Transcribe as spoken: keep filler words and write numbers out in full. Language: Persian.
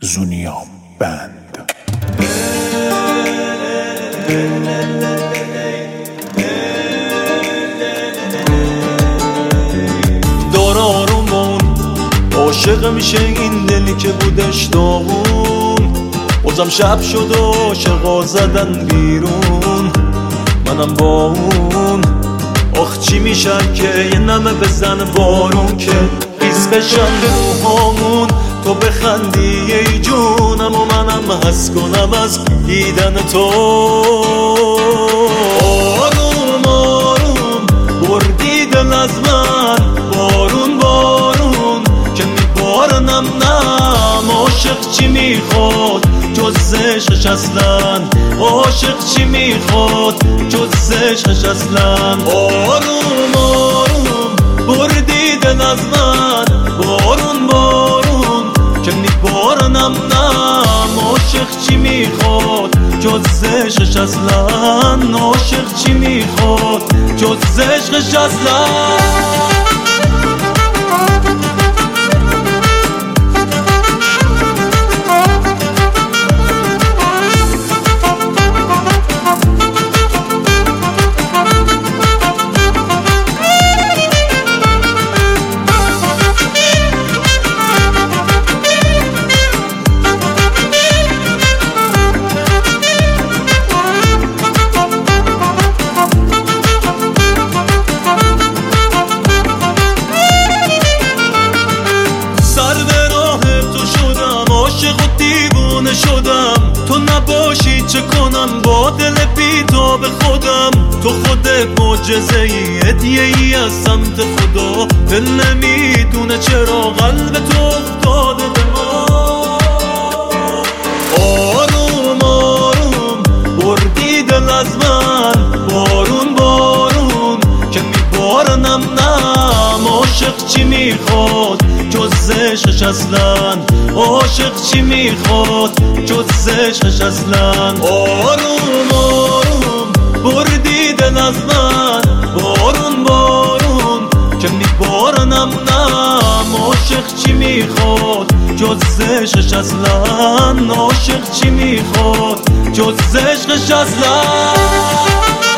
زونیا بند. دار آرومون عاشق میشه این دلی که بودش داغون، بازم شب شد و عاشقا زدن بیرون، منم با اون. آخ چی میشن که یه نمه بزن بارون که ریز بشن روحامون، تو بخندی ای جونم و منم حس کنم از دیدن تو. آروم آروم بردی دل از من، بارون بارون که میبارنم نم. عاشق چی میخواد جز عشقش اصلا، عاشق چی میخواد جز عشقش اصلا. آروم آروم بردی دل از من، بارون بارون که میبارنم نم. عاشق چی میخواد جز عشقش اصلا، عاشق چی میخواد جز عشقش اصلا. شدم تو نباشی چه کنم با دل بی تو به خودم. تو خودت معجزه ای، هدیه ای از سمت خدا. دل نمیدونه چرا قلب تو افتاده به ما. آروم آروم بردی دل از من، بارون بارون که میبارنم نم. عاشق چی میخواد جز عشقش اصلا، عاشق چی میخواد جز عشقش اصلا. آروم آروم بردی دل از من، بارون بارون که میبارنم نم. عاشق چی میخواد جز عشقش اصلا، عاشق چی میخواد جز عشقش اصلا.